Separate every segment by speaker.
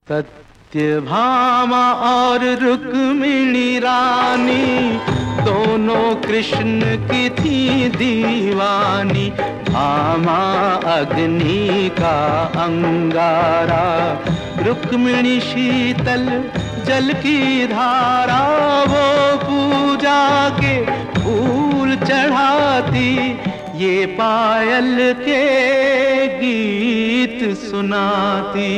Speaker 1: सत्यभामा और रुक्मिणी रानी दोनों कृष्ण की थी दीवानी। भामा अग्नि का अंगारा, रुक्मिणी शीतल जल की धारा। वो पूजा के फूल चढ़ाती, ये पायल के गीत सुनाती।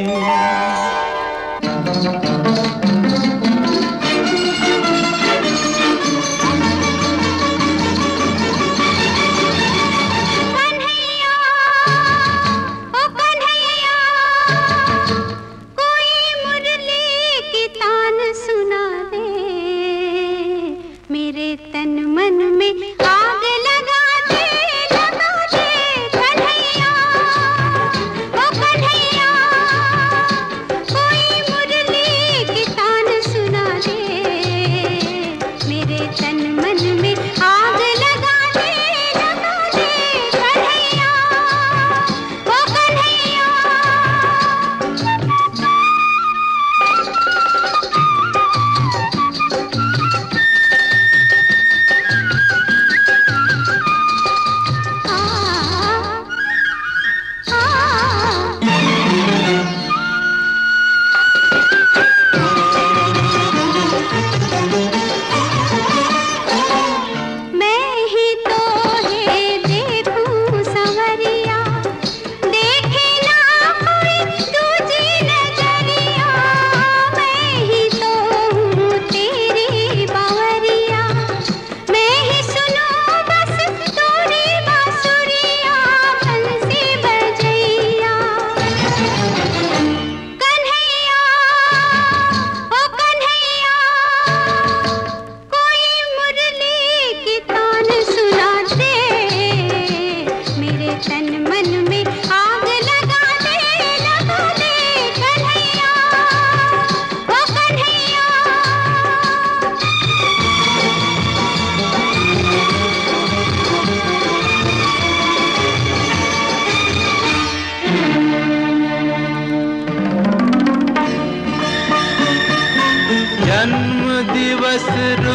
Speaker 1: दिवस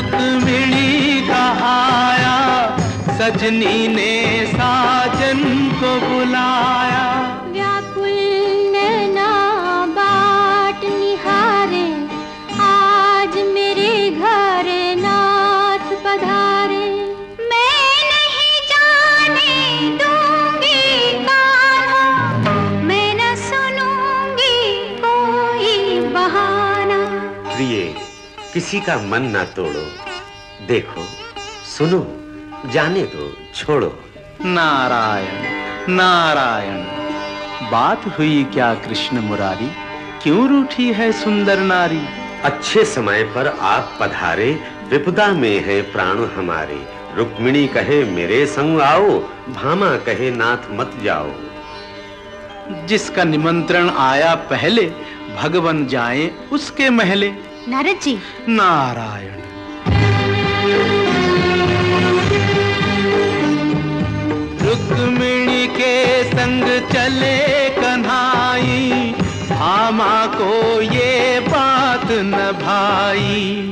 Speaker 1: रुक्मिणी का आया, सजनी ने साजन को बुलाया।
Speaker 2: व्याकुल नैना बाट निहारे, आज मेरे घर नाथ पधारे। मैं नहीं जाने दूंगी कान्हा, मैं न सुनूंगी कोई बहाना।
Speaker 3: प्रिय, किसी का मन ना तोड़ो, देखो सुनो, जाने दो, छोड़ो।
Speaker 1: नारायण नारायण, बात हुई क्या कृष्ण मुरारी, क्यों रूठी है सुंदर नारी।
Speaker 3: अच्छे समय पर आप पधारे, विपदा में है प्राण हमारे। रुक्मिणी कहे मेरे संग आओ, भामा कहे नाथ मत जाओ।
Speaker 1: जिसका निमंत्रण आया पहले, भगवन जाए उसके महले।
Speaker 2: नारद जी।
Speaker 1: नारायण। रुक्मिणी के संग चले कन्हाई, भामा को ये बात न भाई।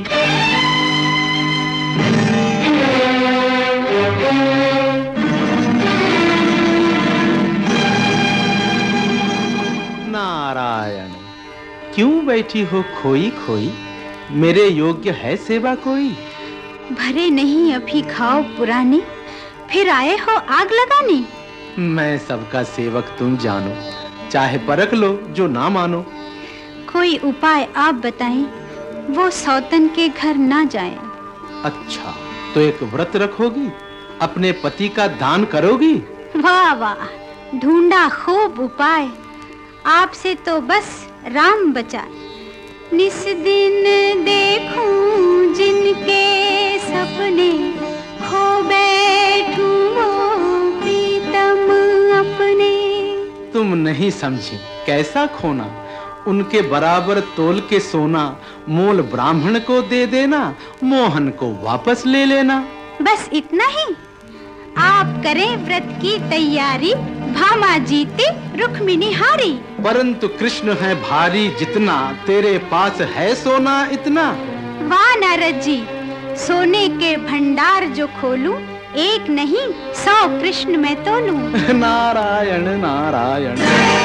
Speaker 1: नारायण, क्यों बैठी हो खोई खोई, मेरे योग्य है सेवा कोई।
Speaker 2: भरे नहीं अभी खाओ पुरानी, फिर आए हो आग लगाने।
Speaker 1: मैं सबका सेवक तुम जानो, चाहे परख लो जो ना मानो।
Speaker 2: कोई उपाय आप बताएं, वो सौतन के घर ना जाएं।
Speaker 1: अच्छा, तो एक व्रत रखोगी, अपने पति का दान करोगी।
Speaker 2: वाह वाह, ढूंढा खूब उपाय, आपसे तो बस राम बचाए। निस दिन देखूं जिनके सपने, खो बैठूं वो प्रीतम अपने।
Speaker 1: तुम नहीं समझी कैसा खोना, उनके बराबर तोल के सोना। मोल ब्राह्मण को दे देना, मोहन को वापस ले लेना।
Speaker 2: बस इतना ही? आप करें व्रत की तैयारी, भामा जीती रुक्मिणी हारी।
Speaker 1: परंतु कृष्ण है भारी जितना, तेरे पास है सोना इतना।
Speaker 2: वाह नारद जी, सोने के भंडार जो खोलूं, एक नहीं 100 कृष्ण मैं तोलूं।
Speaker 1: नारायण नारायण।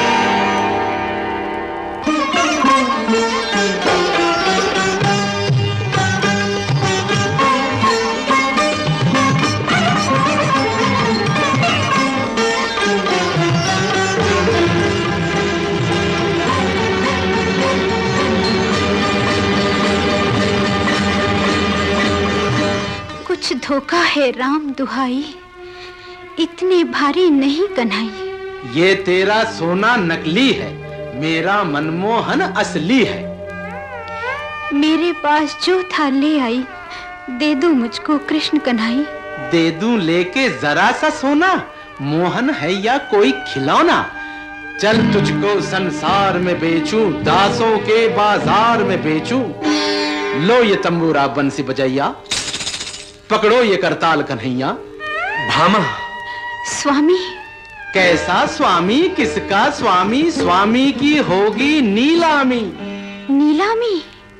Speaker 2: कुछ धोखा है राम दुहाई, इतने भारी नहीं कन्हई।
Speaker 1: ये तेरा सोना नकली है, मेरा मनमोहन असली है।
Speaker 2: मेरे पास जो था ले आई, दे दो मुझको कृष्ण कन्हई।
Speaker 1: दे दूं लेके जरा सा सोना, मोहन है या कोई खिलौना। चल तुझको संसार में बेचूं, दासों के बाजार में बेचूं। लो ये तंबूरा बंसी बजैया, पकड़ो ये करताल कन्हैया।
Speaker 3: भामा।
Speaker 2: स्वामी।
Speaker 1: कैसा स्वामी, किसका स्वामी? स्वामी की होगी नीलामी।
Speaker 2: नीलामी?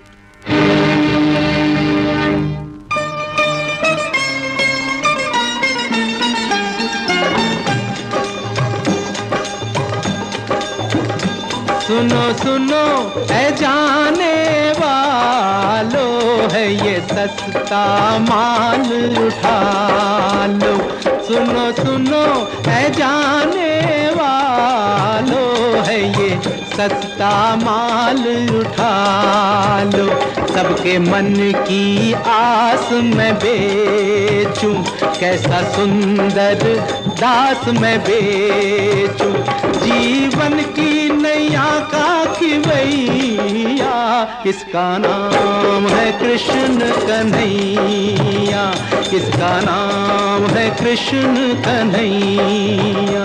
Speaker 1: सुनो सुनो है जाने वालो, है ये सस्ता माल उठा लो। सुनो सुनो है जाने वालो, है ये सस्ता माल उठा लो। सबके मन की आस मैं बेचूं, कैसा सुंदर दास मैं बेचूं। जीवन की नैया का खिवैया, इसका नाम है कृष्ण कन्हैया। इसका नाम है कृष्ण कन्हैया।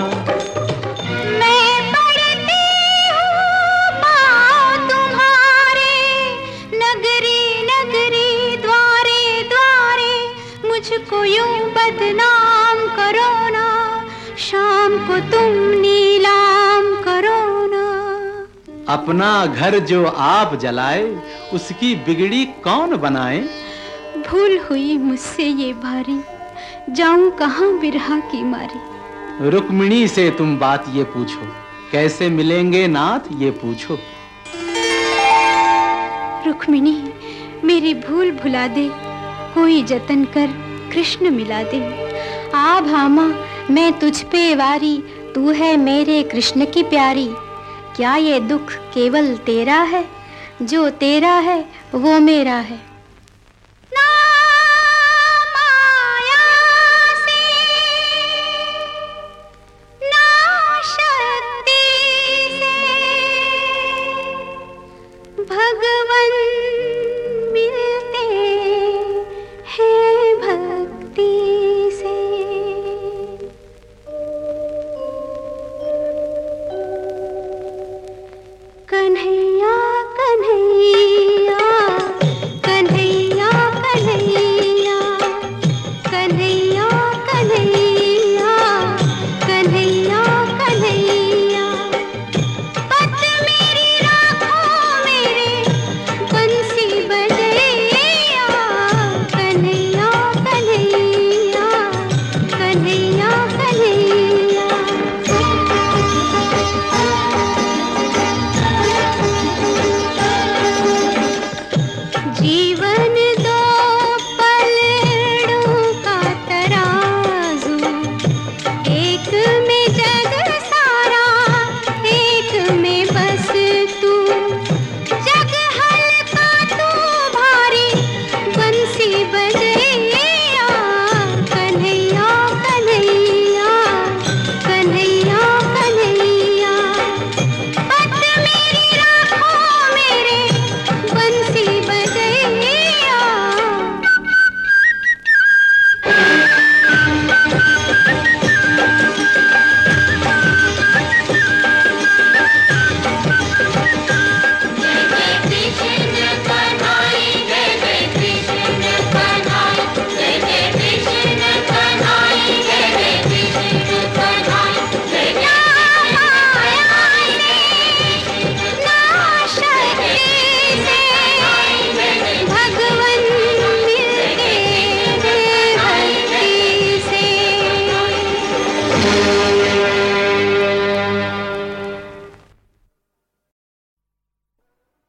Speaker 2: मुझको यूं बदनाम करो ना, शाम को तुम नीलाम करो ना।
Speaker 1: अपना घर जो आप जलाए, उसकी बिगड़ी कौन बनाए।
Speaker 2: भूल हुई मुझसे ये भारी, जाऊं कहां बिरहा की मारी।
Speaker 1: रुक्मिणी से तुम बात ये पूछो, कैसे मिलेंगे नाथ ये पूछो।
Speaker 2: रुक्मिणी मेरी भूल भुला दे, कोई जतन कर कृष्ण मिला दे। आ भामा मैं तुझ पे वारी, तू है मेरे कृष्ण की प्यारी। क्या ये दुख केवल तेरा है, जो तेरा है वो मेरा है।